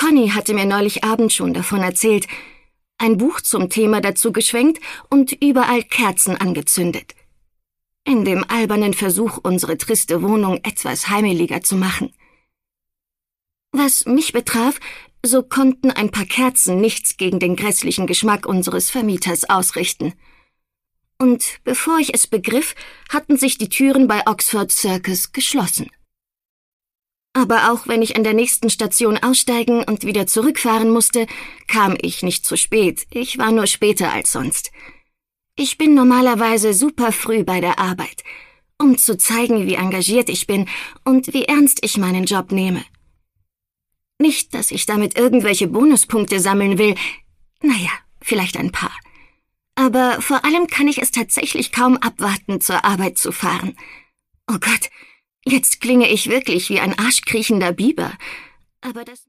Conny hatte mir neulich Abend schon davon erzählt, ein Buch zum Thema dazu geschwenkt und überall Kerzen angezündet. In dem albernen Versuch, unsere triste Wohnung etwas heimeliger zu machen. Was mich betraf, so konnten ein paar Kerzen nichts gegen den grässlichen Geschmack unseres Vermieters ausrichten. Und bevor ich es begriff, hatten sich die Türen bei Oxford Circus geschlossen. Aber auch wenn ich an der nächsten Station aussteigen und wieder zurückfahren musste, kam ich nicht zu spät, ich war nur später als sonst. Ich bin normalerweise super früh bei der Arbeit, um zu zeigen, wie engagiert ich bin und wie ernst ich meinen Job nehme. Nicht, dass ich damit irgendwelche Bonuspunkte sammeln will, naja, vielleicht ein paar. Aber vor allem kann ich es tatsächlich kaum abwarten, zur Arbeit zu fahren. Oh Gott, jetzt klinge ich wirklich wie ein arschkriechender Biber. Aber das